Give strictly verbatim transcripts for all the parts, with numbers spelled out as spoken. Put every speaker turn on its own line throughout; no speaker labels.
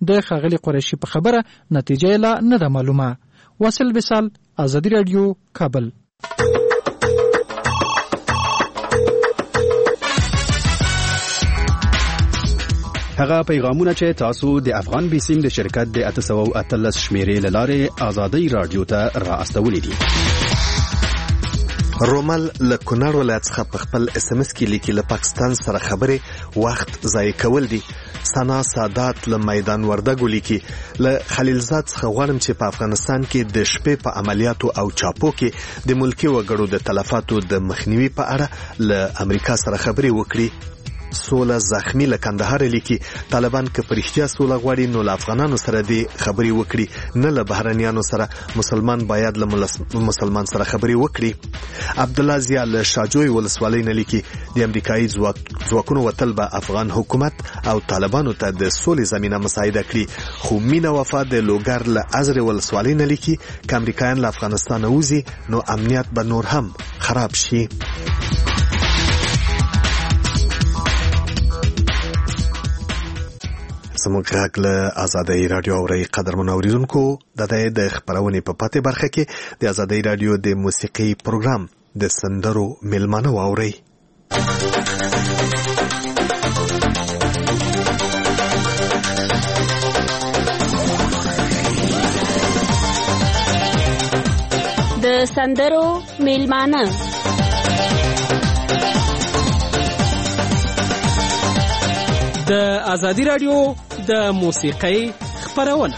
د ښاغلي قریشي په خبره نتیجه لا نه ده معلومه. واصل وصال، آزادی رادیو، کابل.
هغه پیغامونه چې تاسو د افغان بیسیم د شرکت د اته سوه اتلس شمیرې له لارې آزادی رادیو ته را استولې دي.
رومل له کونړ ولایت څخه په خپل اس ام اس کې لیکي له پاکستان سره خبرې وخت ضایع کول دي. سنا سادات له میدان وردګو لیکي له خلیلزاد څخه غواړم چې په افغانستان کې د شپې په عملیاتو او چاپو کې د ملکی وګړو د تلفاتو د مخنیوي په اړه له امریکا سره خبرې وکړي. سوله زخمی له کندهار لیکي طالبان که پرختیا سوله غواړي نو له افغانانو سره دی خبرې وکړي، نه له بهرنیانو سره. مسلمان باید له مسلمان سره خبرې وکړي. عبد الله زیا له شاجوی ولسوالۍ نه لیکي د امریکایي ځواک ځواکونو وتل به افغان حکومت او طالبانو ته د سولې زمينه مساعده کړي. خو مینا وفا د لوګر له ازر ولسوالۍ نه لیکي که امریکایان له افغانستان وځي نو امنیت به نور هم خراب شي. زموږ غږ له آزادۍ رادیو اوري. قدرمنو اوریدونکو، د دې د خبرونې په پاتې برخه کې د آزادۍ رادیو د موسیقي پروګرام د سندرو ملمانه واوري.
د سندرو ملمانه
د آزادی رادیو د موسیقۍ خبرونه.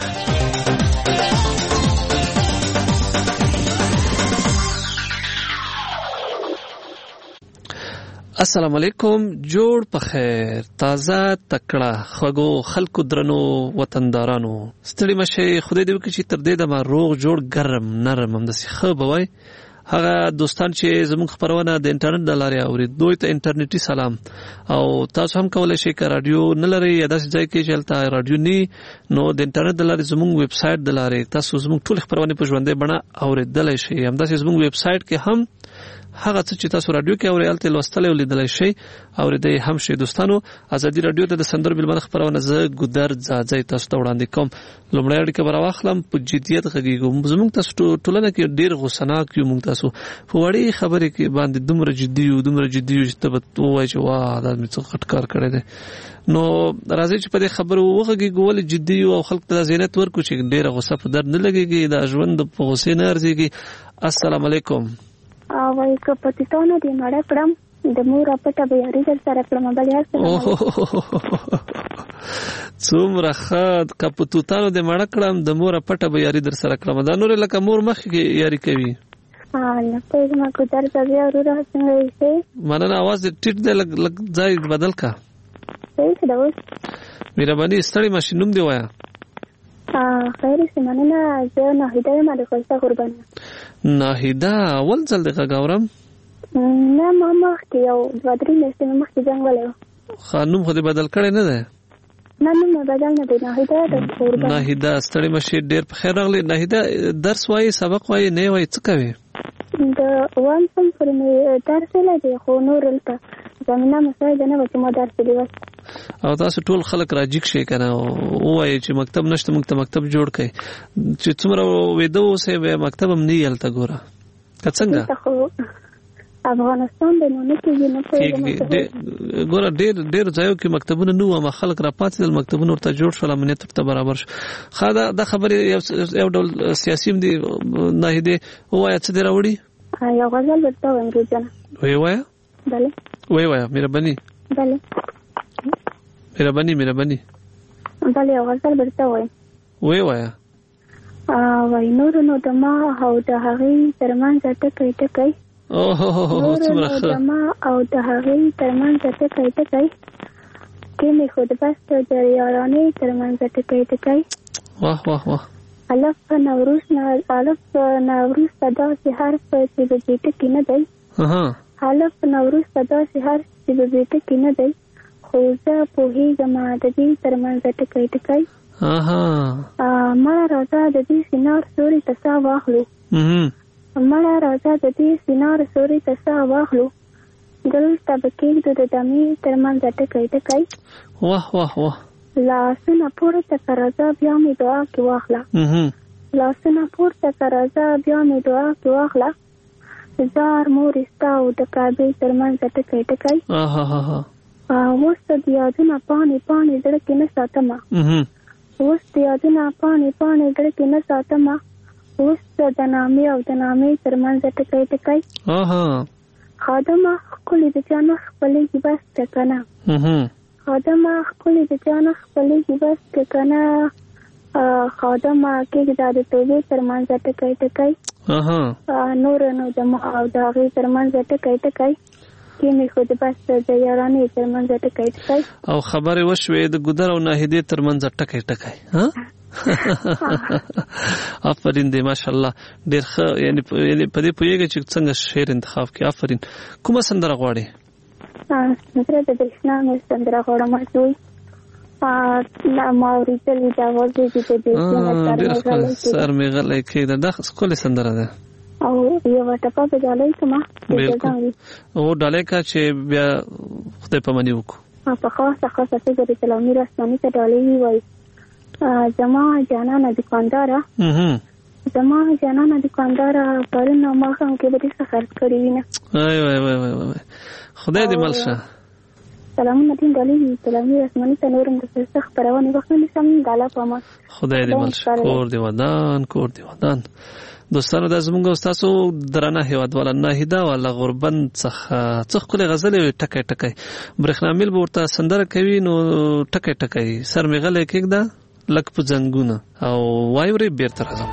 السلام علیکم، جوړ په خیر، تازه تکړه خوږو خلکو درنو وطندارانو، ستړي مشه، خدای دې وکړي چې تر دې دمه روغ جوړ ګرم نرم همداسې ښه به وای. هغه دوستان چې زموږ خبرونه د انټرنیټ د لارې اوري، دوی ته انټرنیټي سلام. او تاسو هم کولای شئ که رادیو نه لرئ یا داسې ځای کې چې هلته رادیو نه، نو د انټرنیټ د لارې زموږ ویب سایټ د لارې تاسو زموږ ټولې خبرونې په ژوندۍ بڼه اورېدلی شئ. همداسې زموږ ویب سایټ کې هم هغه څه چې تاسو رادیو کې اورئ هلته لوستلی او لیدلی شئ، اورېدی هم شئ. دوستانو، ازادي رادیو ته د سندرو ملمانه خبرونه زه ګودر ځاځی تاسو ته وړاندې کوم. لومړی اړیکه به راواخلم، په جدیت غږېږو. زموږ تاسو ټولنه کې ډېر غوسناک یو، موږ تاسو په وړې خبرې کې باندې دومره جدي یو دومره جدي یو چې ته به ووایې چې واه دا مې څه غټ کار کړی دی. نو راځئ چې په دې خبرو وغږېږو، ولې جدي یو او خلکو ته دا ذهنیت ورکړو چې ډېره غوسه په درد نه لګېږي، دا ژوند په غوسې نه ارزېږي. السلام علیکم.
وای که پتیتانو دې مړه کړم د مور پټه به یاري در سره کړم بل یار سره
څومره ښه. که پتیتانو دې مړه کړم د مور پټه به یاري در سره کړم. دا نور لکه مور مخکې یاري کوي.
ها نه په ما کو در ځای اورو څنګه یې
مننه. आवाज دې ټیټ دې لګ لګ ځای بدل کا.
صحیح ده اوس.
مهرباني ستړي ماشین نوم دی وایا.
ها خیر سي مننه. زه نه هدايه ما د خوسته قربان.
ناهیده اول ځل دغه غاورم.
نه ماما کې یو دوه درې میاشتې مخکې جنګ ولې
خانوم خو دې بدل کړی نه دی؟
نه نه بدل نه دی. ناهیده د قربان.
ناهیده ستړي مشه، ډېر په خیر راغلی. ناهیده درس وایي، سبق وایي، نه وایي، څه کوي؟
د وان سم پر مې درس لګي خو نور الته زمينه مساعده نه وته ما درس دی.
او تاسو ټول خلک راجیک شي کنه وایي چې مکتب نشته، موږ ته مکتب جوړ کړي. چې څومره وېده اوسې به مکتب هم نه یلته ګوره که څنګه
افغانستان د نو نه کېږي. نه
پوهېږم ګوره ډېر ډېر ځایو کې مکتبونه نه وو، خلک راپاڅېدل، مکتبونه ورته جوړ شول، امنیت ورته برابر شو. ښه دا دا خبرې یو ډول سیاسي هم دي. ناهیدې ووایه څه دې راوړي؟
یو غزل درته وایم روزانه.
ویې وایه.
بله
ویې وایه مهرباني.
بله
مهرباني مهرباني.
بله یو غزل درته وایم.
ویې وایه.
وای نور نو د ما او د هغې ترمنځ ټکی ټکی.
اوه څومره ښه.
د ما او د هغې ترمنځ ټکی ټکی کې مې خود بس د یارانې ترمنځ ټکی ټکی.
واه واه واه.
الف نوروز نه الف نوروز صدا سي حرف چې د دې ټکی نه دی.
اها
الف نوروز صدا سي حرف چې د دې ټکی نه دی. خو زه پوهېږم د دې ترمنځ ټکی ټکی.
اها
مړه راځه د دې سینار سوري ته سا واخلو. مړه راځه د دې سینار سوري ته سا واخلو. دلته به کېږدو د دمې ترمنځ ټکی ټکی.
واه واه واه.
لاسونه پورته که راځه بیا مې دعا کې واخله لاسونه پورته که راځه بیا مې دعا کې واخله زار مورې ستا او د کعبې ترمنځ ټکی ټکی اوس ته د یادونه پاڼې پاڼې زړه کې نه ساتمه اوس د یادونه پاڼې پاڼې زړه کې نه ساتمه اوس ته د نامې او د نامې ترمنځ ټکی ټکی خادمه ښکلې د چا نه خپلېږي بس که که نه خادمه ښکلې د چا نه خپلېږي بس که که نه خادمه کېږده د توبې ترمنځ ټکی ټکی نور نو د ما او د هغې ترمنځ ټکی ټکی کې مې خو د بس د یارانې ترمنځ ټکی ټکی
او خبرې وشوې د ګودر او ناهیدې ترمنځ ټکی ټکی آفرین دی ماشاءالله ډېر ښه یعنې په دې پوهېږئ چې څنګه شعر انتخاب کړي آفرین کومه سندره غواړې
زه د برېښنا مې سندره غواړم هڅوي ما اورېدلې د اواز دې د دې
سر مې غلی کېږده دا ښکلې سندره ده
او یوه ټپه به ډالۍ کړمه
او ډالۍ کا چې بیا خدای پاماني وکړو
په خاصه خاصه فکر اسلامي رسماني ته ډالۍ ووایي زما جانانه دکانداره زما جانانه دکانداره پرون او ماښام کې به دې څه خرڅ کړي وي نه
وای وای وای وای خدای دې مل شه
سلامونه دین ډالۍ اسلامي رسماني ته نورم د څه خپرونې وخت نه سم ډاله پامه
خدای دې مل شه کور دې ودان کور دې ودان دوستانو دا زمونږ او ستاسو درانه هیوادواله ناهیده والا غربند څخه څه ښکلې غزلې ټکی ټکی برېښنامیل به ورته سندره کوي نو ټکی ټکی سر مې غلی کېږده لک په زنګونه او وای ورې بیرته راځم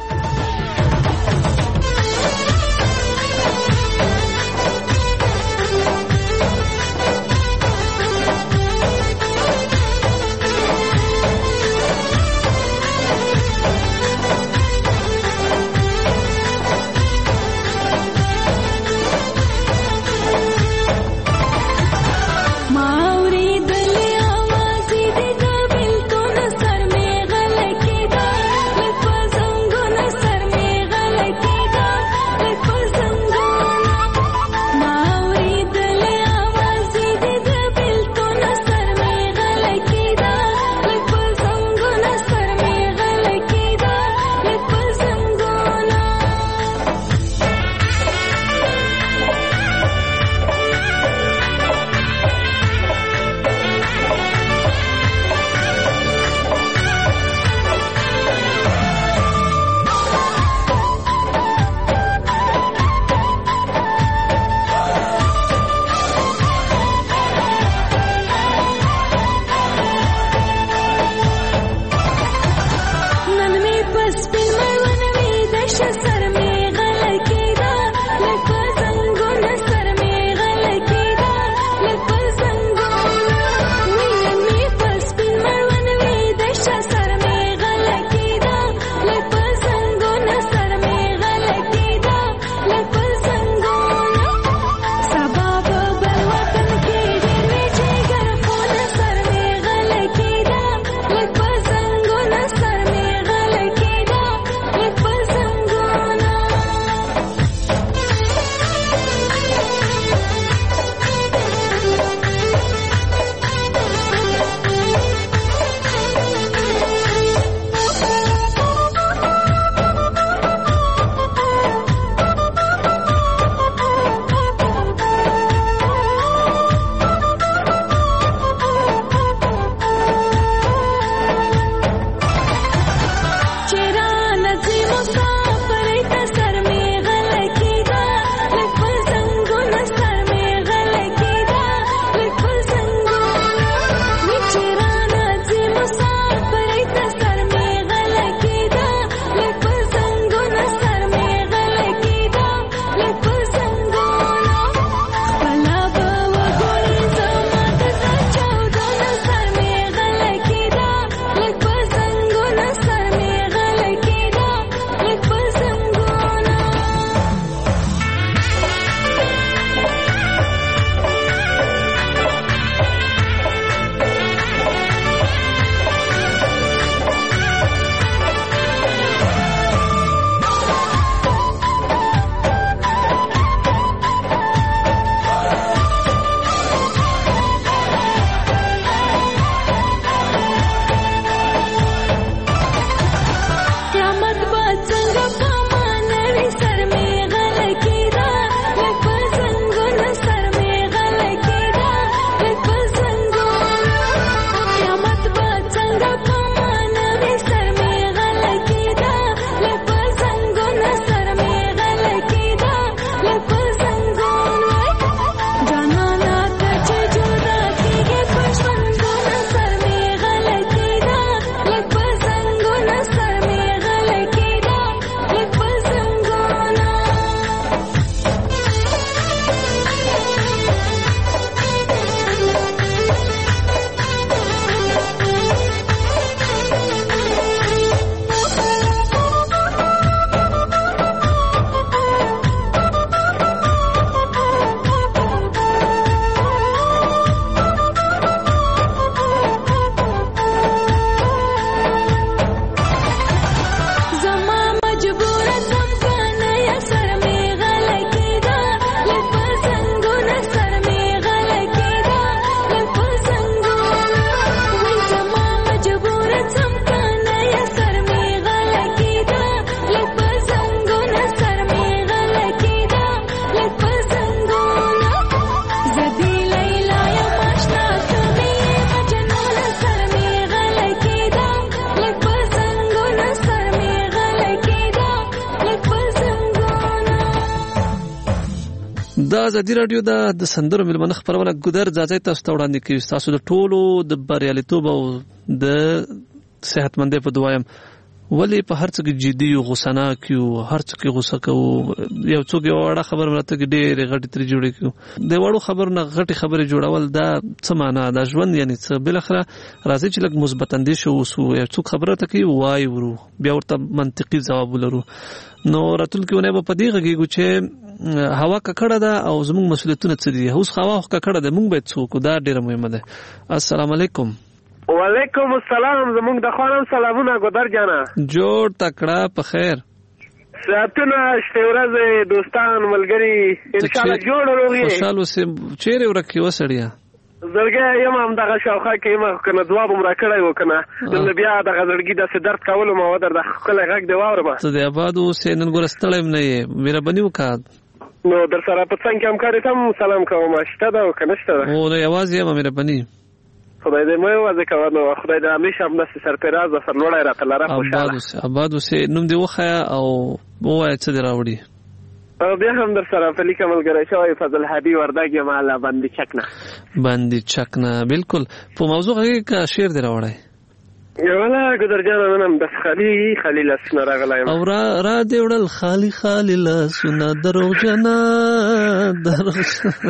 ازادي رادیو د سندرو ملمنه خبرونه ګودر ځای تاسو ته وړاندې کوي. تاسو د ټولو د بریالیتوب او د صحتمندۍ په دعایم ولی په هر څه کې جدي او غوسه نه کیو، هر څه کې غوسه کوو. یو څوک یو وړه خبر مرته کې ډېر غټي تر جوړې کیو. د وړو خبر نه غټي خبره جوړول دا څه معنا ده؟ ژوند یعنی څه بل اخره راځي چې لږ مثبت اندیش وسو. یو څوک خبره ته کوي وای ورو بیا ورته منطقي ځواب ولرو. نو راتل کې ونه په دې غږیږي چې هوا ککړه ده او زموږ مسؤلیتونه څه دي. اوس هوا ککړه ده، موږ باید څوک دا ډېر مهمه ده. السلام علیکم.
وعلیکم السلام. زمونږ د خوانم سلامونه ګودر جانا.
جوړ تکړه په خیر.
ساتونه شته ورځ دوستان ملګری ان شاء الله جوړ وروږي.
خوشاله سي چیرې ورکی وسړیا.
زړګي یم هم دغه شاوخه کې ما کنه جواب مر کړی وکنه نن بیا دغه زړګي د درد کول ما ودر د خپل غږ دی واورم.
ته د آباد اوسې نن ګورستلم نه یې مهرباني وکړه.
نو در سره په څنګه هم کاری تم سلام کوم. شته دا کنه شته دا. او
د आवाज یې مهرباني.
خدای دې مې وځي کوو. خدای دې همیشه هم نس سرپراز او سرلوړی راته لاره خوشاله.
آباد اوسې آباد اوسې نوم دې وخیا او وای څه دی راوړي.
او بیا هم در سره په لیکه ملګری شوی فضل هادي وردګ یم الله باندې چکنه
باندې چکنه. بالکل په موضوع کې کا شعر دی راوړی.
یولا ګدر جان نن بس خالی خالی لاسونه راغلایم
او را را دی وړل خالی خالی لاسونه دروغ جنا دروغ.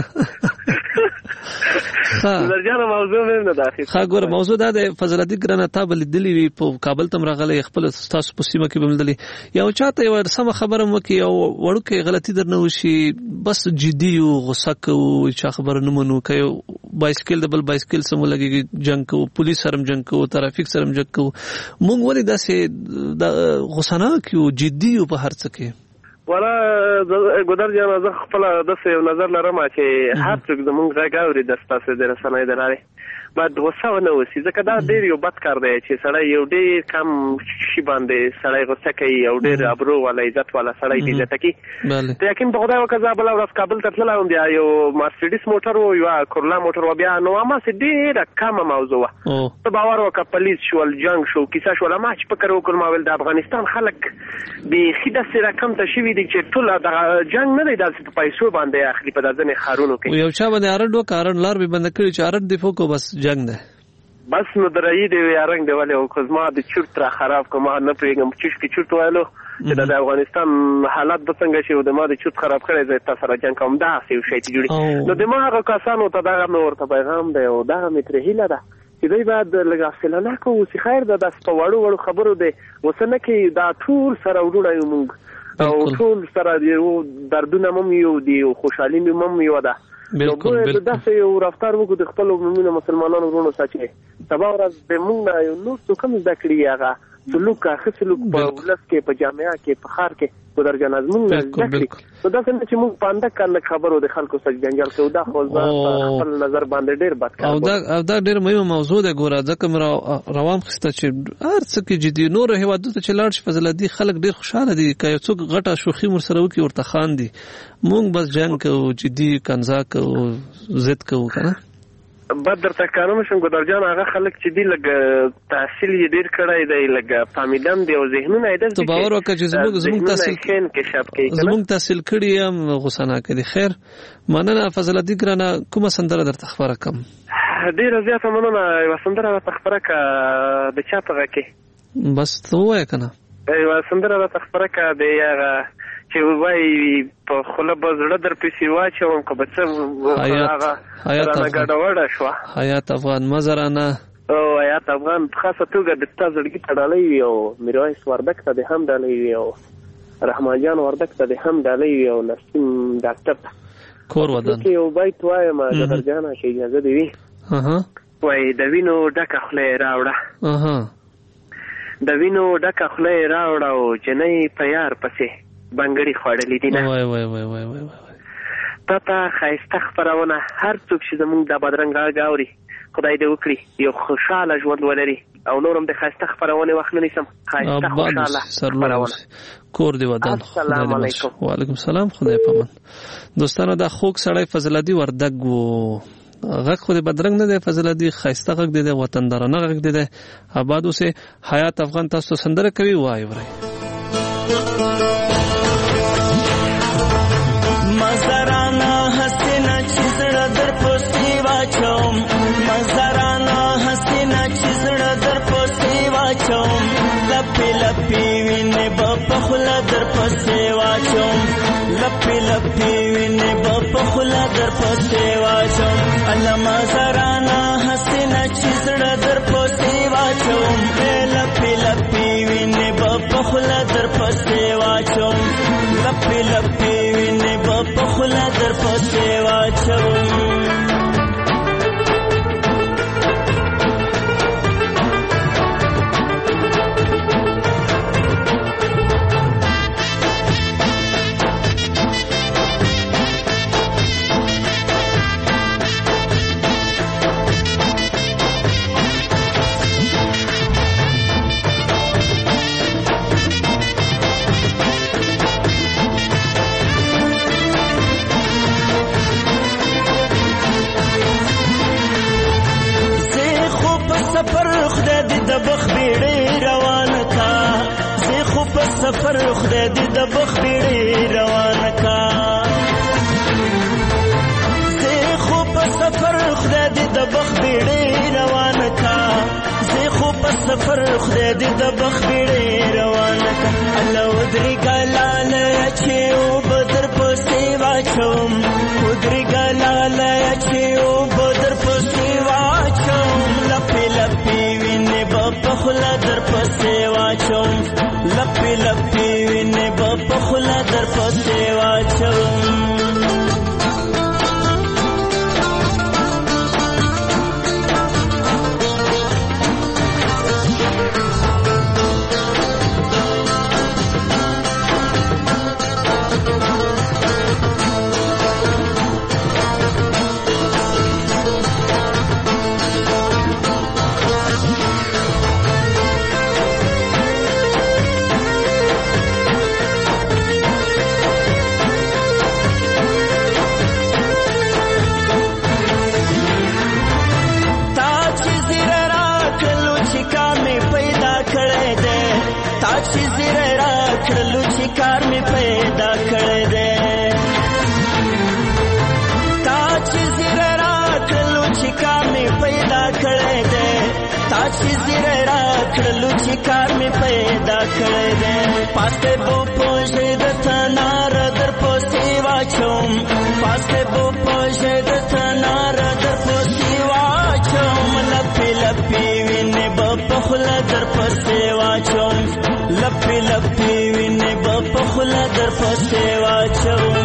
ګدر جان موضوع مې نه داخل.
ها ګور موضوع دا د فضل هادي ګرانه تابل دلی وی په کابل تم راغلی خپل تاسو په سیمه کې بمدلی یو چاته یو سم خبره مو کې یو وړوکې غلطي درنه وشي بس جدي او غوسه کوو چې خبره نه منو کوي. بایسکل د بل بایسکل سم لګي جنگ کوو، پولیس سره جنگ کوو، ترافیک سره جنگ کوو. مونږ ولې داسې د غوسه نه کیو جدي او په هر څه کې.
ولا ګودر جان زه خپل د څه یو نظر لرم چې هر څوک زمونږ غږ اوري د تاسو د رسنۍ د لارې باید غوسه ونه وسی ځکه دا ډېر یو بد کار دی چې سړی یو ډېر کم شي باندې سړی غوسه کوي او ډېر ابرو والا عزت والا سړی دی عزت کوي. ته یقین په خدای وکړه بل ورځ کابل ته تللی وم بیا یو مرسیډیس موټر و یو کورلا موټر و بیا نو ما سي ډېره کمه موضوع وه. ته باور وکړه پولیس شول جنګ شو کیسه شول. ما چې فکر وکړ ما ویل د افغانستان خلک بیخي داسې رقم ته شوي دي چې ټول دغه جنګ نه دی داسې په پیسو باندې اخلي په ځینې ښارونو کې.
یو چا باندې ارډ وکړ ارډ لار به بند کړي چې ارډ دی فوکو بس جنگ ده
بس نو درایي دی یارنګ دی ولې او کوزما د چورت را خراب کوم نه پرېږم چې کی چورت وایلو چې د افغانستان حالات به څنګه شي او د ما د چورت خراب کړي زه تاسو سره جنګ کوم دا څه شي چې جوړي. نو د ما هغه کسانو ته دا نو ورته پیغام دی او دا مې تر هیله ده چې دوی باید لږ حوصله نه کوو چې خیر ده داسې په وړو وړو خبرو دی اوسه نه کوي. دا ټول سره وروڼه یو موږ او ټول سره یو دردونه مم یو دي او خوشحالي مم یو ده.
بالکل بالکل
داسې یو رفتار وکړو د خپل مومنو مسلمانانو وروڼو سره چې سبا ورځ د موږ یو نور څه کم زده کړي هغه سلوک ښه سلوک په ولس کې په جامعه کې په ښار کې ګودر جان زموږ زده کړي. نو داسې نه چې موږ په انده کار خبرو د خلکو سره جنجال کوو. دا خو خپل نظر باندې ډېر بد کار
او دا او دا ډېر مهمه موضوع ده. ګوره ځکه مې روان خسته چې هر څه کې جدي نور هیوادو ته چې لاړ شي فضل هادي خلک ډېر خوشاله دي که یو څوک غټه شوخي ور سره وکړي ورته خاندي. مونږ بس جنګ کوو جدي کنځا کوو ضد کوو کنه.
بد درته کارم شم ګودر جان هغه خلک چې دی لګ تحصیل یې ډیر کړی دی لګ فامیدم دی او ذهنونه یې
ته باور وکړه چې زموږ زموږ تحصیل
کین کې شپ کې
زموږ تحصیل کړی هم غوسه نه کوي. خیر مننه فضل هادي ګرانه کومه سندره درته خبره کوم.
ډیره زیاته مننه یو سندره درته خبره کا د چا په کې
بس ته وای کنه
یو سندره درته خبره کا دی هغه چې وای په خله بزړه در پېسې واچوم که به څه هغه رانه ګډوډه شوه.
حیات افغان مزرانه
او حیات افغان په خاصه توګه د تا زړګي ته ډالۍ وي او میرویس وردګ ته دې هم ډالۍ وي او رحمان جان وردګ ته دې هم ډالۍ وي او نسیم ډاکټر ته
کور ودان
یو بیت وایم ګودر جانه چې اجازه دې وي. وای د وینو ډکه خوله یې راوړه د وینو ډکه خوله یې راوړه او جنۍ په یار پسې بنګړي خوړلې دي نه.
وای وای وای وای وای
تا ته ښایسته خپرونه هر څوک چې زموږ دا بدرنګ غږ اوري خدای دې وکړي یو خوشحاله ژوند ولري او نور هم د ښایسته خپرونې وخت نه نیسم. ښایسته خوشحاله خپرونه
کور دې ودان.
السلام علیکم.
وعلیکم السلام. خدای پامان. دوستانو دا خوږ سړی فضل هادي وردګ و غږ خو دې بدرنګ نه دی فضل هادي ښایسته غږ دی دی وطندارانه غږ دی دی آباد اوسې. حیات افغان تاسو سندره کوي وای ورئ
مزرانه لپی لپی وینې به په خوله در پسې واچوم لپی لپی وینې به په خوله در پسې واچوم علامه زرانه حسینه چې زړه در پسې واچوم لپی لپی وینې به په خوله در پسې واچوم لپی لپی وینې به په خوله در پسې واچوم سفر خدای دې د بخ بیړې روان کا زه خو په سفر خدای دې د بخ بیړې روان کا زه خو په سفر خدای دې د بخ بیړې روان کا الله ودري ګلاله چې او بدر پسې واچوم ودري ګلاله چې او بدر پسې واچوم لپی لپی وینې په خوله در پسې واچوم لپی لپی وینې به په خوله در پسې واچوم کار می پیدا کړی دی تا چې زیره راکړلو چې کار می پیدا کړی دی تا چې زیره راکړلو چې کار می پیدا کړی دی پاسته بو پوښې د تنار در پسې واچوم پاسته بو پوښې د تنار در پسې واچوم لپی لپی وینې به په خوله در پسې واچوم لپی لپی وینې به په خوله در پسې واچوم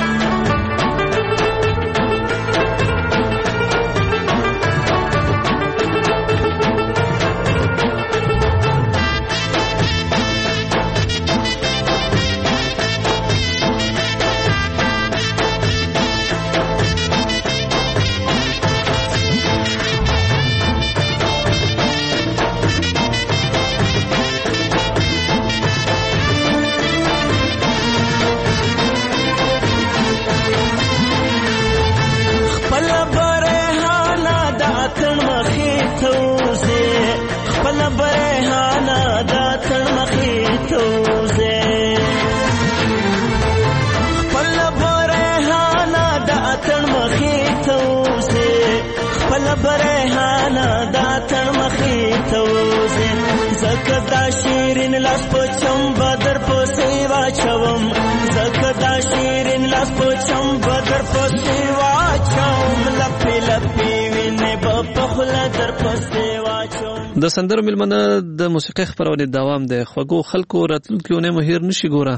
برهانا دا تن مخی توزی زکه دا شیرین لاس پچم بدر پسې واچوم زکه دا شیرین لاس پچم بدر پسې واچوم لپی لپی وینې به په خوله در پسې واچوم
د سندرو ملمنه د موسیقي خپرونې دوام دی خوږو خلکو راتلونکي اونۍ مو هیر نشي ګوره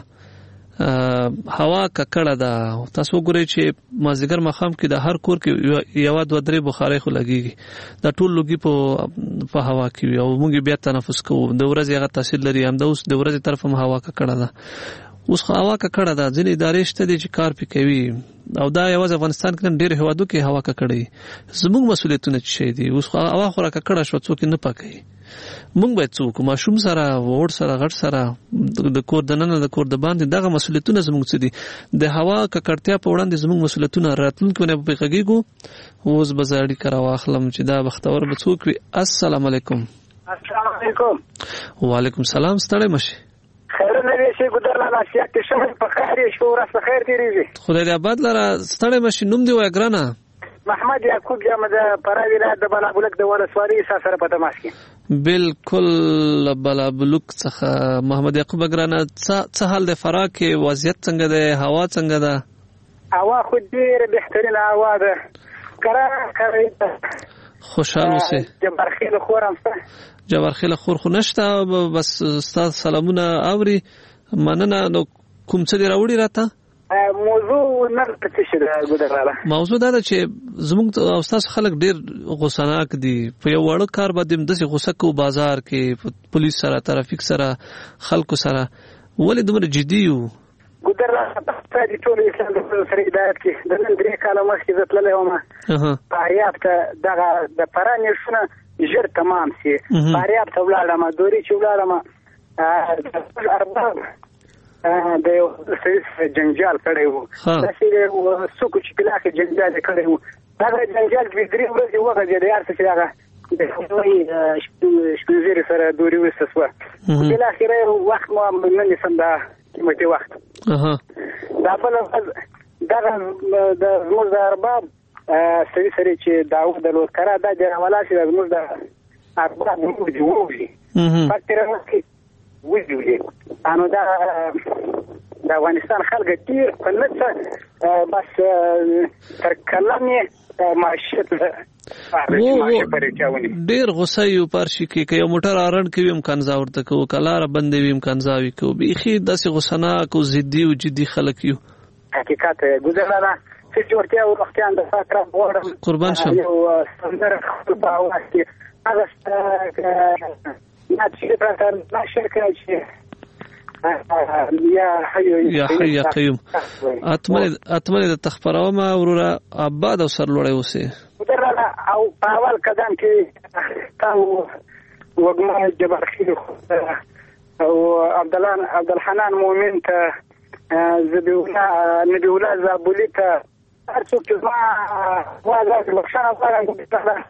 هوا ککړه ده تاسو ګورئ چې مازیګر مخام کې د هر کور کې یو دوه درې بخارۍ خو لګيږي د ټول لوګي په په هوا کې او موږ بیا تنفس کوو د ورځې هغه تاثیر لري هم د اوس د ورځې طرف هم هوا ککړه ده اوس هوا ککړه ده ځینې ادارې شته دي چې کار پې کوي او دا یوازې افغانستان کې ډېر هوادو کې هوا ککړه زموږ مسؤلیتونه څه دي اوس هوا خو را ککړه شو څوک نه پکوي مونږ باید څوک ماشوم سره وړ سره غټ سره د کور دننه د کور د باندې دغه مسؤلیتونه زموږ څه دي د هوا ککړتیا په وړاندې زموږ مسؤلیتونه راتلونکي نه به غږیږو اوس به زړی کرا واخلم چې دا بختور به څوک وي السلام علیکم
السلام علیکم
وعلیکم السلام ستړی مشه
خیر نه شي ګدر لا نصیحت شمه په خیر شو راس خیر تیریږي
خدای دې آباد لره ستړی مشه نوم دی وای ګرانه
محمد یعقوب جامه د پراوی ولایت د بلابلک د ولسوالۍ سره په تماس کې
بالکل بلا بلوک څخه محمد یعقوب ګرانه څه حال د فراه کې وضعیت څنګه ده هوا څنګه ده
هوا خو ډېره بهترینه هوا ده کراره کراره
خوشحال اوسئ
جبارخیل خور هم شته
جبارخیل خور خو نشته بس ستاسو سلامونه اوري مننه نو کوم څه دی راوړي راته
موضوع نه پته شي دا ګودراله
موضوع دا ده چې زموږ او تاسو خلک ډیر غوسناک دي په یو وړ کار باندې د غوسه کو بازار کې پولیس سره ترافیک سره خلکو سره ولې دومره جدي یو
ګودراله په دې ټول اسلام د سره هدایت کې د نن درې کاله مخکې زتللې ومه پاریاب ته دغه د پرانې شونه ژر تمام سي پاریاب ته ولاړم دوري چې ولاړم ارباب د یو سیس جنجال کړی وو داسې څوک چې کلاکې جنجال کړی وو هغه جنجال دوې درې ورځې وغځېد هر څه چې هغه د هغوی شپون زیري سره دوري ویسته سوه بالاخره وخت مو نه نیسم دا قیمتي وخت دا بله ورځ دغه د زموږ د ارباب سړي سړي چې داود درلود کره دا جراولا چې زموږ د ارباب ووځي ووځي پک تېره وخت وزولي انو دا د افغانستان خلک ډیر په نڅه بس تر کلمې معیشت
ډیر غوسه یو پارشي کې که یو موټر آرن کوي امکان ځا ورته کوو که لاره بندې وي امکان ځا وي کوو بیخي داسې غوسناک او ضدي او جدي خلک یو
حقیقت ګزرانه چې جوړتیا او وختیان د فکر غواړم
قربان شم
یو سندره خپل په اواز کې هغه ما چې پرتر ما شرکه چې یا حیو
یا حیو یا قیوم اتمنې د تخبرومه وروره آباد او سرلوړی اوسې
ودراله او په اول قدم کې تاسو وګمه جبارخیل او عبدالله عبدالحنان مؤمن ته زبیولا نبیولا زابولی ته هر څوک چې ما وازه بخښنه غواړم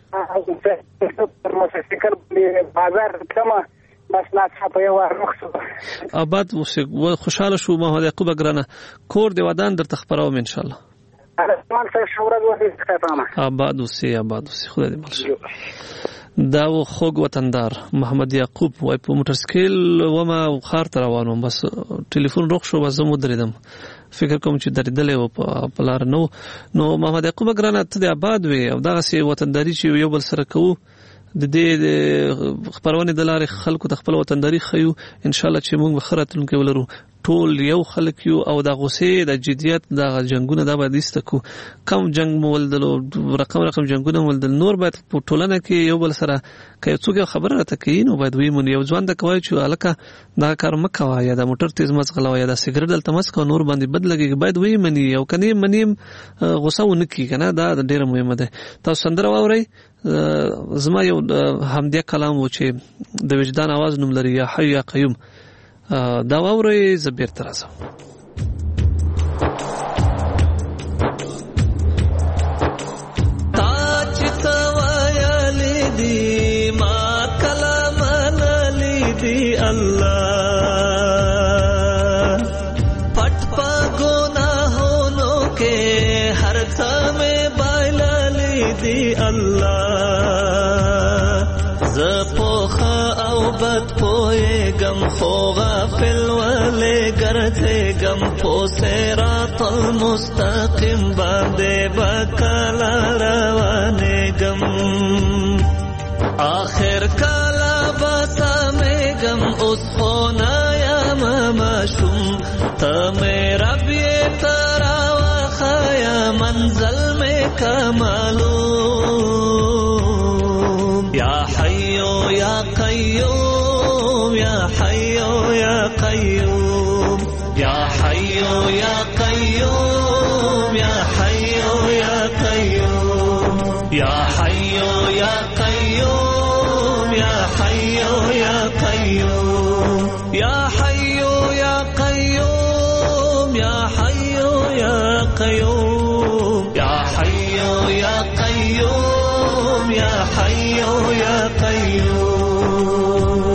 موټرسایکل بازار کمه بس ناڅه په یو وخت
آباد اوسې خوشحاله شو محمد یعقوب ګرانه کور دی ودان درته خپروم ان شاء الله آباد اوسې آباد اوسې خدای دې مل شه دا و خوږ وطندار محمد یعقوب وای په موټرسایکل ومه خار ته روان وم بس ټلیفون روغ شو بس زه ودرېدم فکر کوم چې درېدلی و په لاره نه نو محمد یعقوب ګرانه ته د آباد وې او دغسې وطنداري چې یو بل سره کوو د دې خپرونې د لارې خلکو ته خپل وطنداري ښیو انشاءالله چې موږ به ښه راتلونکی ولرو ټول یو خلک یو او د غوسې د جدیت د جنګونه دا باید ایسته کو کم جنګ مو ولدلو رقم رقم جنګونه مو ولدل نور باید په ټولنه کې یو بل سره که یو څوک یو خبره راته کوي نو باید ویمونې یو ځوان ته کوای چې هلکه دغه کار مه کوه یا د موټر تیز مه ځغلوه یا د سګرټ دلته مه څښه نور باندې بد لګېږي باید ویمني او که نه مني غوسه ونه کړي که نه دا ډېره مهمه ده تاسو سندره واورئ زما یو همدیه کلام و چې د وجدان آواز نوم لري یا حی یا قیوم دا واورئ زه بیرته راځم
تا چې څه ویلي دي ما کله منلي دي الله پټ په ګناهونو کې هر څه مې بایللي دي الله زه پوخه او بد پوهېږم خو غافل ولې ګرځېږم په صراط المستقیم باندې به کله روانېږم آخر کله به سمېږم اوس خو نه یم ماشوم ته مې رب یې ته راوښیه منزل مې که معلوم یا حیو یا قیوم یا حیو یا قیوم یا حیو یا قیوم یا حیو یا قیوم یا حیو یا قیوم یا حیو یا قیوم یا حیو یا قیوم یا حیو یا قیوم یا حیو یا قیوم یا حیو یا قیوم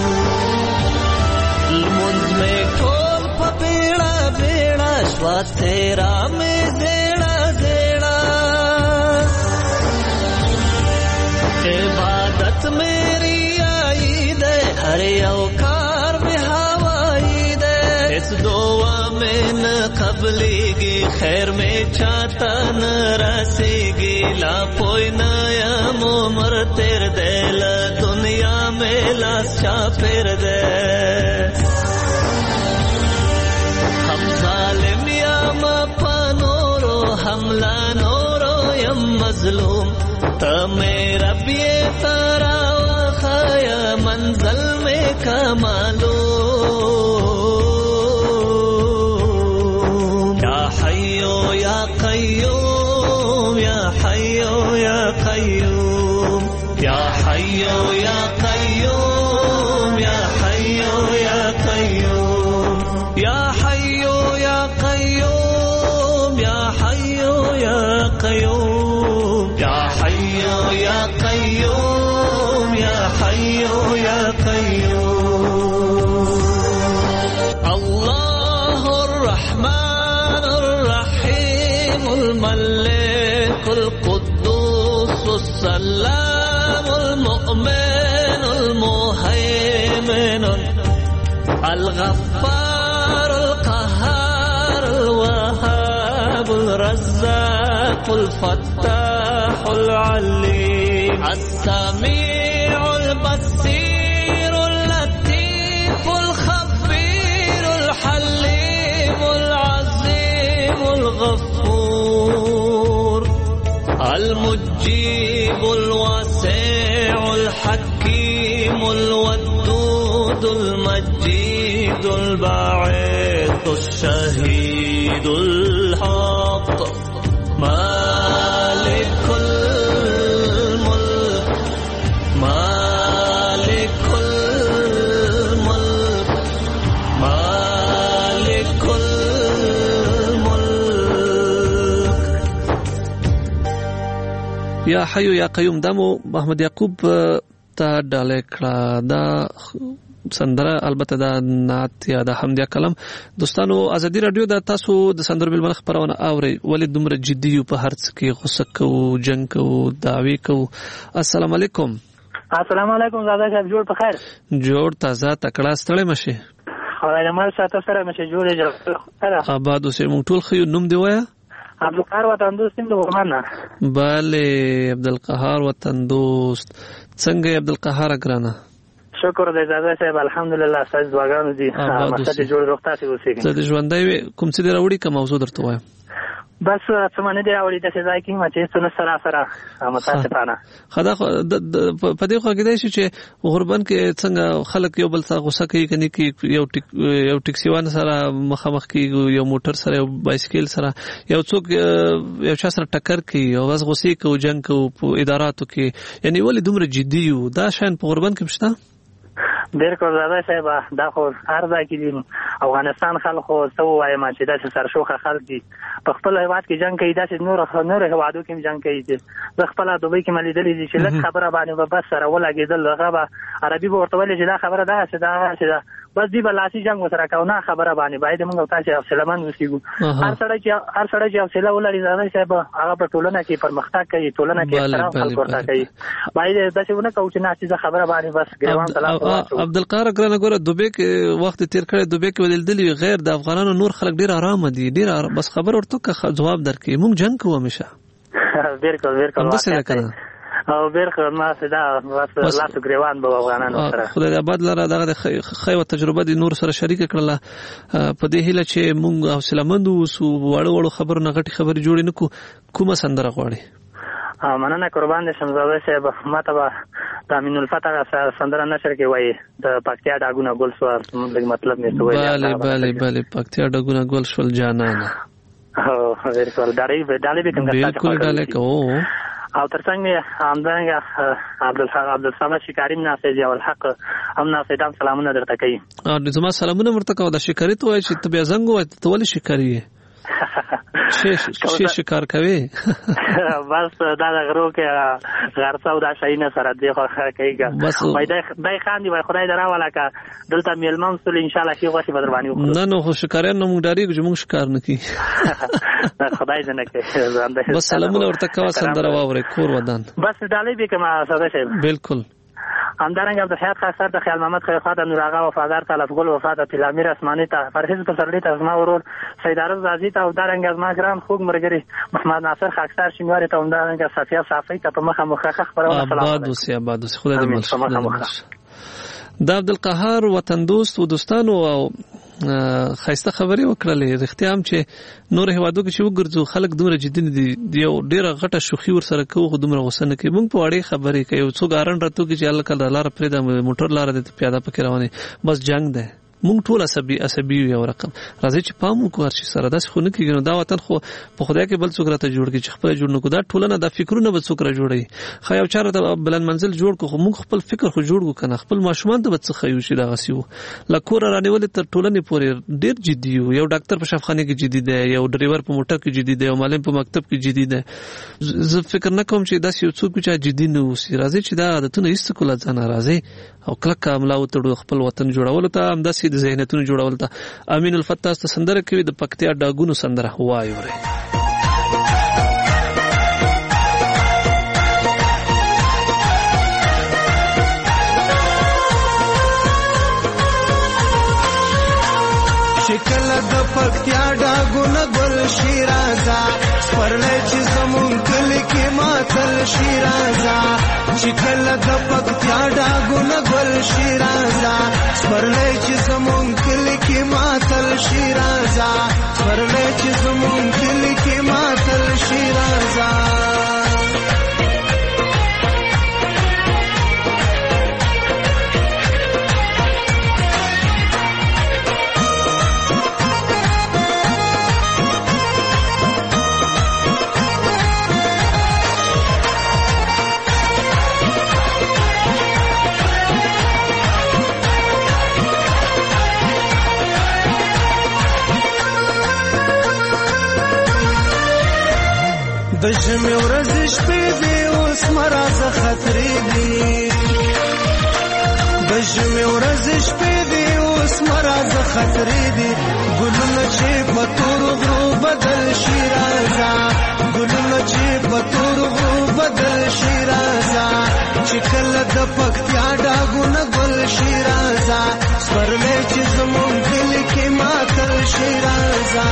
لمنز میں ٹول پا بیڑا بیڑا شوا تیرا میں زیڑا زیڑا عبادت میری
में न कबलेगी खैर में चाहता न रसेगी ला पोई नया मोमर तेर दे ला दुनिया में लास चा फिर दे हम जालिम या मपनोरो हमला नोरो यम मजलूम त मेरा बिये तारा वखाया मंजल में कमालो السلام المؤمن المهيمن الغفار القهار الوهاب الرزاق الفتاح العليم السميع البصير اللطيف الخبير الحليم العظيم الغفور المجيب الواسع الحكيم الودود المجيد الباعث الشهيد الحق مالك الملك مالك الملك مالك
یا حیو یا قیوم دمو محمد یعقوب ته ډاله کړه دا سندره البته دا نعت یا د حمدیه کلام. دوستانو ازادي رادیو د تاسو د سندرو بل خبرونه اوري ولې دومره جدي په هر څه کې غوسه کو جنگ کو دعوی کو. السلام علیکم.
السلام علیکم زاده صاحب جوړ په خیر
جوړ تازه تکړه ستړی مشه
خدای دې مال ساته سره مشه جوړ جوړ
آباد اوسې مونږ ټول خو نوم دی وایا
عبدالقهار وطن دوست د ورمنه.
بله عبدالقهار وطن دوست څنګه عبدالقهار ګرانه
شکر دې زاده صاحب الحمدلله ساز دواګانو دي مقصد جوړ روغتیا سي اوسېږي.
زه د ژوندۍ کوم څه دی راوړي کوم موضوع درته وایم
بس څه باندې دی راوړي د ځای کې ما چې څونه سره سره متاسفانه
خدا په دې خو کې دی چې غربن کې څنګه خلک یو بل سره غوسه کوي کني کې یو یو ټیکسیوان سره مخامخ کیږي یو موټر سره یو بایسکل سره یو څوک یو چا سره ټکر کوي او غوس غوسې کوي جنگ کوي په اداراتو کې یعنی ولې دومره جدي یو دا شان په غربن کې مشته
ډېر کور زاده صاحب دا خو هر ځای کې دي افغانستان خلکو څه وایم چې دا سرشوخه خلک دي په خپل هیواد کې جنگ کوي دا چې نور نور هیوادو کې جنگ کوي چې د خپل دوبۍ کې ملیدلې دي چې لږ خبره باندې بس سره ولګېدل هغه به عربي به ورته ویل چې دا خبره ده چې دا چې دا بس دی بلاسي جنگ وسره کاونه خبره باندې باید موږ تاسو افسلمان وسیګو هر سړی چې هر سړی چې افسله ولري زاده صاحب هغه په ټولنه کې پرمختګ کوي ټولنه کې احترام خلک ورته کوي باید دا چې ونه کوو چې نه چې خبره باندې بس ګریوان طلاق
عبدالقهار ګرانه ګوره دوبه کې وخت تیر کړی دوبه کې ولدلې غیر د افغانانو نور خلک ډیر آرام دي ډیر بس خبر ورته که جواب درکې موږ جنگ کوو همیشه
بالکل بالکل او بیرخه ما صدا واسه لاسو ګریوان به افغانانو سره
خدای آباد لره دغه خیو تجربه دي نور سره شریک کړله په دې هیله چې موږ حوصله مند اوسو وړو وړو خبرونه غټي خبرې جوړې نکو کومه سندره غواړي
مننه قربان دې شمزاده صاحب ماته به تامین الفتح سندره نشر کې وایي د پکتیا ډاګونه ګل سو مطلب مې سوې
bale bale bale پکتیا ډاګونه ګل شول جانانه
او بالکل دالې دالې به څنګه
بالکل دالې کو
او ترڅنګ همدارنګه عبدالحق عبدالصمد شکاری نافذ او الحق هم نافذان سلامونه درته کوي
او زما سلامونه ورته کوي د شکاری ته وایي چې ته بیا زنګ وایي ته ولې شکاری یې شي شي شکار کوي
بس دا غرو کې غرڅو دا شاینه سره دی خو کوي وای دای خان دی وای خدای دراواله کا دلته میلمن سول ان شاء الله کې غوښي بدر باندې وکړو
نه نو خو شکارین نو موږ ډاری چې موږ شکار نه کی
خدای دې نه کوي
بس سلامونه ورته کوي سندره واوري کور ودان
بس ډالې به کما ساده شه
بالکل
همدارنګه عبدالحیات خاکسار ته، خیال محمد خیرخوا ته، نور آغا وفادار ته، لفګل وفا ته، طلامیر اسماني ته، فرهیز پسرلی ته، زما ورور سید عارف غازي ته، همدارنګه زما ګران خوږ ملګري محمد ناصر خاکسار شینواري ته، همدارنګه صفیه صافی ته په مخه مخه خبرونه. سلام
آباد اوسې، آباد اوسې، خدای دې مل شي. دا عبدالقهار وطن دوست و دوستانو او خایسته خبرې وکړلې. رښتیا هم چې نور هیوادو کې چې وګرځو خلک دومره جدي دي، یو ډېره غټه شوخي ورسره کوو خو دومره غوسه نه کوي. موږ په وړې خبرې کوي، یو څوک ارن راته کوي چې هلکه لاره پرېږده، موټر لاره دی پیاده پکې روانې، بس جنګ دی. مونږ ټول عصبي عصبي یو رقم. راځي چې پام وکړو هر شي سره، داسې خو نه کېږي. نو دا وطن خو په خدای کې بل څوک راته جوړ کړي چې خپله جوړ نه کړو. دا ټولنه دا فکرونه به څوک را جوړوي. ښه یو چا راته بلند منزل جوړ کړو خو موږ خپل فکر خو جوړ کړو که نه، خپل ماشومان ته به څه ښیو چې دغسې وو. له کوره رانیولې تر ټولنې پورې ډېر جدي وو. یو ډاکټر په شفاخانه کې جدي دی، یو ډریور په موټر کې جدي دی، یو معلم په مکتب کې جدي دی. زه فکر نه کوم چې داسې یو څوک وي چې جدي نه اوسي. راځئ چې دا عادتونه ایسته کړو له ځانه، راځئ او کلکه ملا وتړو خپل وطن جوړولو ته، همداسې د ذهنیتونو جوړولو ته. امین الفتاح ته سندره کوي د پکتیا ډاګونو سندره وایو ری.
شکل د پکتیا ډاګونه ګل شیرازا، سپرلی چې زمون کلی کې ماتل شیرازا. شکل د پکتیا ډاګونه ګل شیرازا، سپرلی چې زمون کلی کې ماتل شیرازا، سپرلی چې زمون کلی کې ماتل شیرازا. د ژمي ورځې شپې دي اوس مرازه خطرې دي، د ژمي ورځې شپې دي اوس مرازه خطرې دي. ګلونه چې په تورو غرو بدل شي رازه، ګلونه چې په تورو غرو بدل شي رازه. چې کله د پکتیا ډاګونه ګل شي رازه، سپرلی چې زمون کلي کې ماتل شي رازه.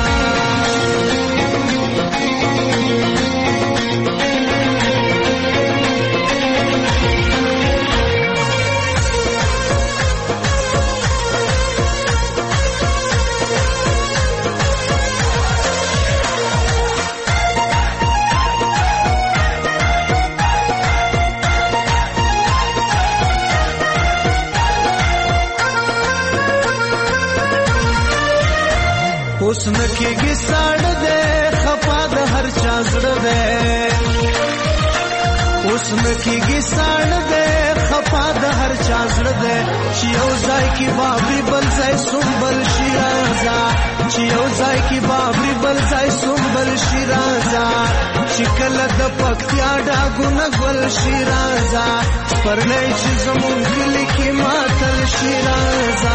اوس نکېږي ساړه دی، خفا د هر چا زړه دی. اوس نکېږي ساړه دی، خفا د هر چا زړه دی. چې یو ځای کې بابري بل ځای سنبل شي رازه، چې یو ځای کې بابري بل ځای سنبل شي رازه. چې کله د پکتیا ډاګونه ګل شي رازه، سپرلی چې زمون کلي کې ماتل شي رازه.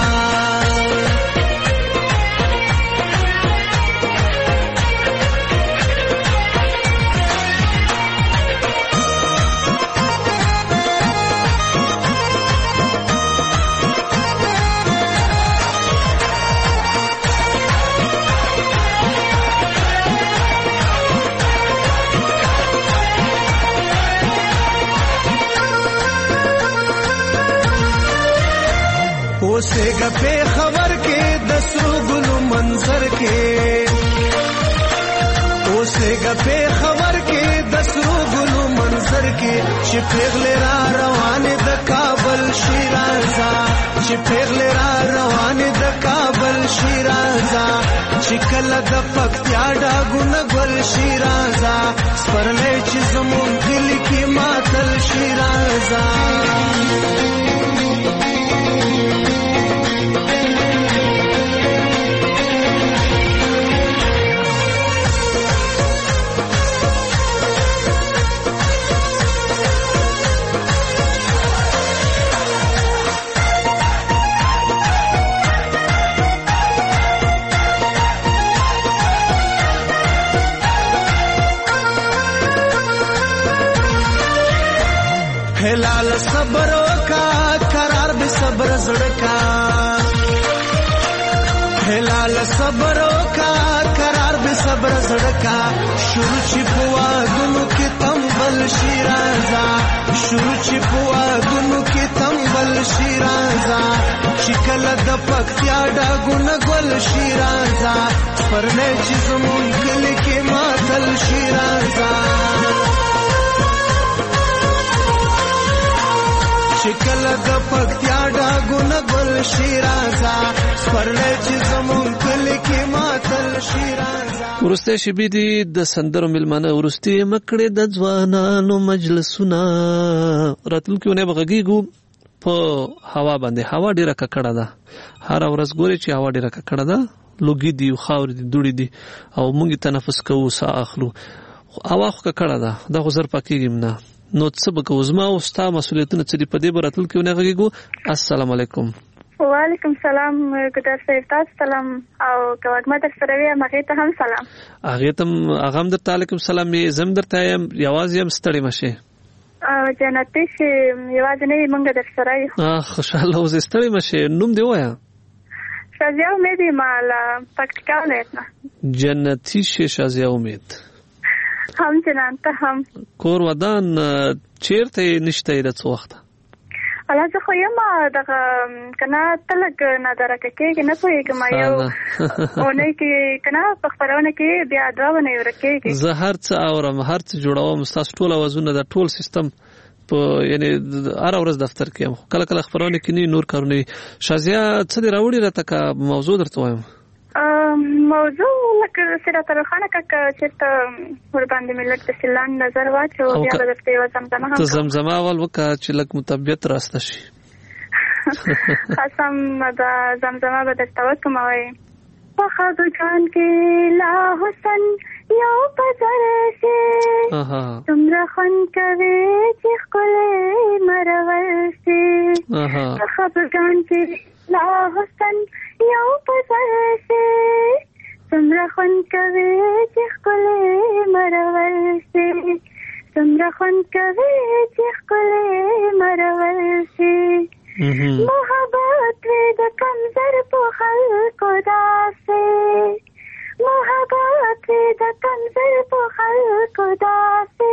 اوسېږه پې خبر کې د سرو ګلو منظر کې، اوسېږه پې خبر کې د سرو ګلو منظر کې. چې پیغلې را روانې د کابل شي رازه، چې پیغلې را روانې د کابل شي رازه. چې کله د پکتیا ډاګونه ګل شي رازه، سپرلی چې زمون کلي کې ماتل شي رازه. هلال صبر وکا صبر وکا قرار به صبر زړکا شروع چې پوا دونو کې تمبل شیرازا شروع چې پوا دونو کې تمبل شیرازا شکل د پکتیا ډاګون ګل شیرازا پرنه چې زمون کلی کې ماتل شیرازا شکل د پکتیا ډاګون ګل شیرازا پرنه چې زمون کلی کې ماتل شیرازا.
ورسته شبي دي د سندرو ملمانه ورسته مکړه د ځوانانو مجلسونه راتلونکي ونه بغږیګو په هوا باندې هوا ډیره ککړه ده هر ورځ ګوري چې هوا ډیره ککړه ده لوګي دي خاور دي دوړي دي او موږ تنفس کوو ساه اخلو هوا خو ککړه ده دا خو زر پکېږم نه نو څه به کوو زما او ستا مسؤلیتونه څه دي په دې براتلونکي ونه غږیګو. السلام علیکم.
وعلیکم سلام ګدار صاحب تاسو سلام او کوګما در سره وی مغه ته هم سلام
هغه ته هغه هم درته علیکم سلام یې زم درته یم یوازې هم ستړي مشه
او جنتی چې یوازې نه مونږ در سره یو
اه خوشاله اوسې ستړي مشه نوم دی وایا
شازیا امید مال پکتیکا ولایت
جنتی شه شازیا امید
هم جنانته هم
کور ودان چیرته نشته د څو وخت
الله زه خو یم دغه کنه تلګ نه درکه کې نه پوهېږم یو اونۍ کې کنه په خبرونه کې بیا دا ونه ورکېږي
زه هر څه اورم هر څه جوړوم تاسو ټول اوازونه د ټول سیستم په یعنی هر ورځ دفتر کې هم کله کله خبرونه کې نه نور کارونه شازیا څه دی راوړي راته کا موضوع درته وایم
موضوع لکه سره تر خانه کا چې ور باندې ملک د سلان نظر واچو بیا د دې زمزمه هم
ته زمزمه اول وکړه چې لک مطابقت راسته شي
قسم دا زمزمه به درته وکم وای په خدای کې لا حسن یو پزر شي تمره خن کوي چې خله مرور شي په خدای کې لا حسن یو پزر شي تمره خن کوي چې خله مرور شي تمره خن کوي چې خله مرور شي محبت د کمزر په خلکو داسې محبت د کمزر په خلکو داسې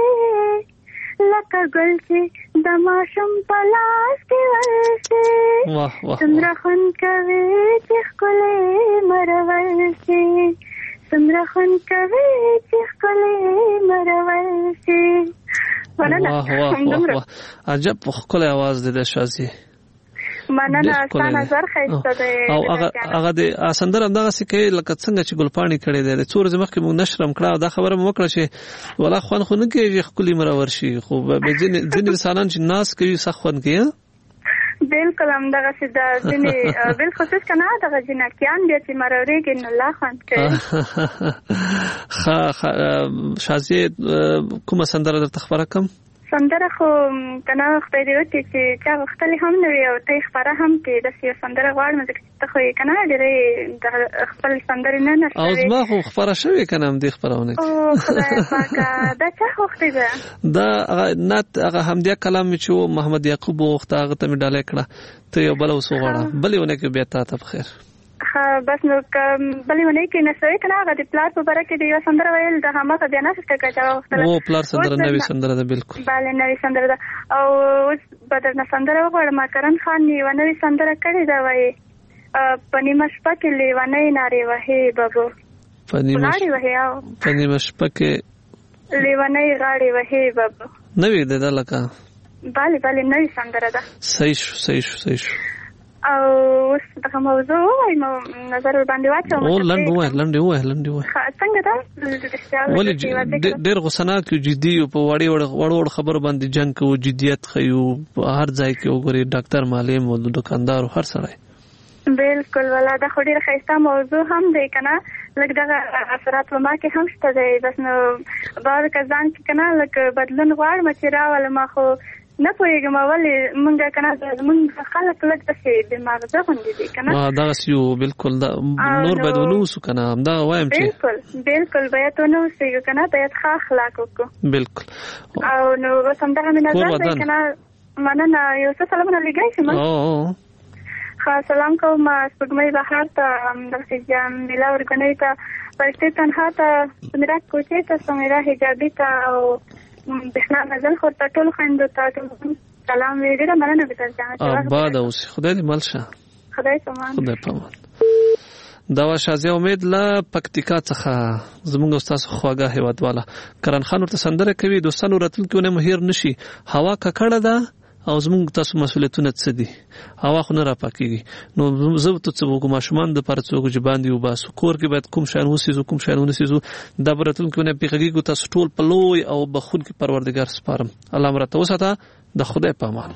لکه ګل چې د ماشوم په لاس کې ورشي څومره خوند کوي چې ښکلی مرور شي څومره خوند کوي چې ښکلی مرور شي.
واه واه واه عجب ښکلی اواز دی د شازي.
مننه ستاسو زر خیسته دی.
او هغه هغه د سندره دغه سکه لکه څنګه چې ګلپاڼي کړي دی څور زمخ کې موږ نشرم کړه دا خبره مو وکړه چې ولا خوان خو نه کې خپل مرور شي خو به ځین ځین انسانان چې ناس کوي سخون کې
بالکل هم دغه چې د ځینې بالخصوص کنه دغه جنکیان بیا چې مروري کې نه لا خوان کوي.
خا شازي کومه سندره درته خبره کوم
سندره خو کنه خدای دې وکړي چې چا وختلی هم نه وي او ته خبره هم کې د سیو سندره غواړم ځکه ته خو کنه ډېرې د خپل سندرې نه نه
او زما خو خبره شوې کنه هم دې خبرونه
او خدای پاک دا چا وختي ده
دا نات هغه همدیا کلام چې محمد یعقوب وخت هغه ته مډاله کړه ته یو بل وسو غواړه بلونه کې بیا ته بخیر
ها بس نو بلونه کې نه سوي کنه هغه د پلار په باره کې د یو سندره ویل د هغه بیا نه څه کېږي
او پلار سندره نوې سندره ده بالکل
bale نوې سندره ده او اوس بدر نه سندره وغواړم کرن خان یو نوې سندره کړې دا وایي پنیمه شپه کې لیوانې نارې وهې بابو
پنیمه
وهې او
پنیمه شپه کې
لیوانې غاړې وهې بابو
نوې ده لکه
bale bale نوې سندره ده.
صحیح شو صحیح شو صحیح شو
او اوس دغه موضوع وای نو نظر باندې واچو
او لنډ وای لنډ وای لنډ وای
څنګه دا
ولې ډېر غوسناک یو جدي او په وړي وړ وړ خبر باندې جنگ کوو جديت خيو هر ځای کې وګوري ډاکټر معلم او دکاندار هر سړی
بالکل ولا دا خو ډېر ښایسته موضوع هم دی کنه لکه دغه اثرات په ما کې هم شته دی بس نو بعد کزان کې کنه لکه بدلون غواړم چې راول ما خو نه پوهېږم ولې مونږ کنه مونږ خلک لږ داسې دماغ ځغوندي دي کنه
دغه سیو بالکل نور باید ونوسو کنه همدا وایم چې
بالکل بالکل باید ونوسو کنه باید ښه اخلاق وکړو
بالکل
او نو اوس همدغه مې نظر دی کنه مننه یو څه سلامونه لګی شم
او
ها سلام کوم سپګمې بهار ته د جام ملا ورګنې ته پرته تنها ته سمیرات کوچې ته سمیرا حجابي ته او بهنا غزل خو ته ټول خويندو ته سلام ویډه مننه به تاسو
آباد اوس خدای دې ملشه
خدای سامان
خدای پامان دا شازیا امید لا پکتیکا څخه زموږ استاد خواګه هیوادواله کرن خان ورته سندره کوي دوستانو راتلونکو نه مهیر نشي هوا ککړه ده او زموږ تاسو مسؤلیتونه څه دي هوا خو نه را پاکيږي نو زه ته څه وګم ماشومان د پرڅوګ جبان دی وباسو کور کې باید کوم شان وسیزو کوم شان ونسیزو دا براتلونکو نه پیغږي تاسو ټول په لوی او بخون کې پروردگار سپارم الله مرته وساته د خدای په امان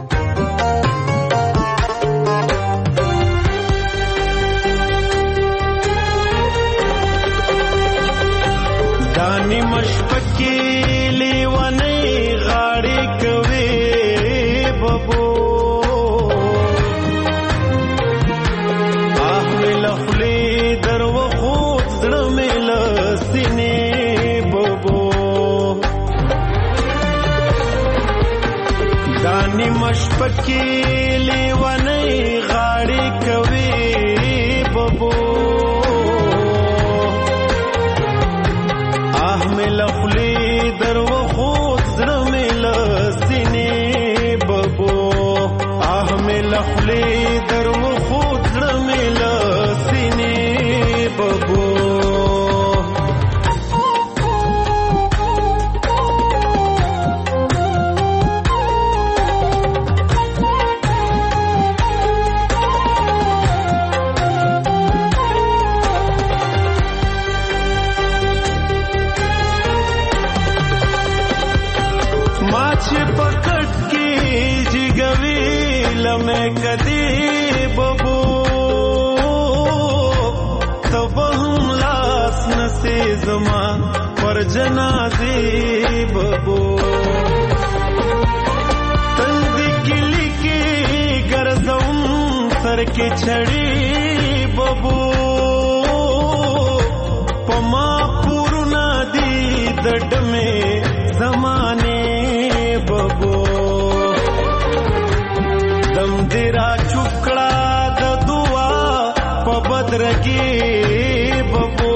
دانی مشپکی لیوانی غاڑی کوي ببو آه ملخلی در وخود زرمل سینی ببو دانی مشپکی لیوانی غاڑی کوي ببو لخلی در وخود زرمی لسینی ببو آه می لخلی در وخود زرمی لسینی ببو میں کدی ببو تب ہم لاس نسی زمان پر جنازی ببو تندی کلی کی گرزم سر کی چھڑی ببو پما پورنا دی دڈ میں زمانے ببو دم دیرا چکڑا د دعا په بدرګي ببو